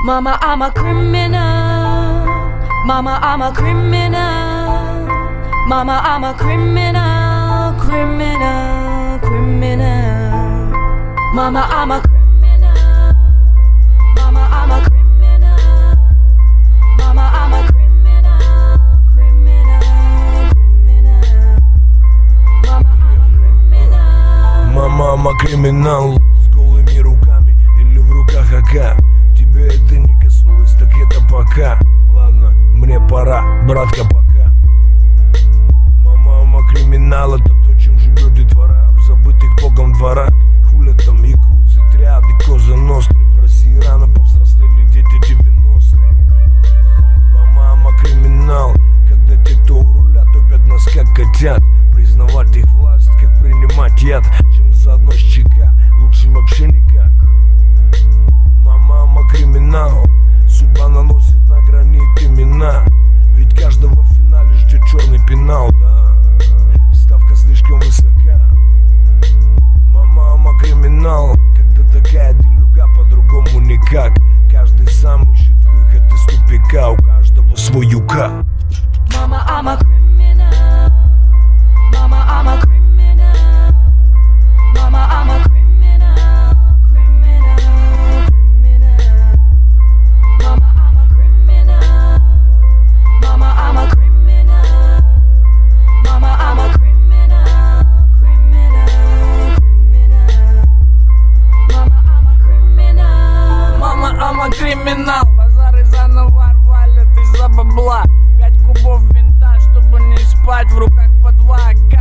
Mama, I'm a criminal. Mama, I'm a criminal. Mama, I'm a criminal, criminal, criminal. Mama, I'm a criminal. Mama, I'm a criminal. Mama, I'm a criminal, criminal, criminal. Mama, I'm a criminal. Мама, I'm a criminal. С голыми руками или в руках АК. Тебе это не коснулось, так это пока. Ладно, мне пора, братка, пока. Мама, I'm a criminal. Это то, чем живет детвора в забытых богом дворах. Хуля там якудзы, триады, коза ностры. В России рано повзрослели дети 90-х. Мама, I'm a criminal. Когда те, кто у руля, топят нас как котят. Признавать их власть, как принимать яд. Чем заодно с ЧК, лучше вообще никак. Мама, I'm a criminal. Судьба наносит на гранит имена. Ведь каждого в финале ждет черный пенал, да. Ставка слишком высока. Мама, I'm a criminal. Когда такая делюга, по-другому никак. Каждый сам ищет выход из тупика. У каждого свой юка. Mama, I'm a criminal. Mama, I'm a criminal. Mama, I'm a criminal, criminal, criminal. Mama, I'm a criminal. Mama, I'm a criminal. Mama, I'm a criminal, criminal, criminal. Mama, I'm a criminal. Мама, I'm a criminal. Базары заново рвали, ты за бабла. 5 кубов винта, чтобы не спать, в руках по 2 АК.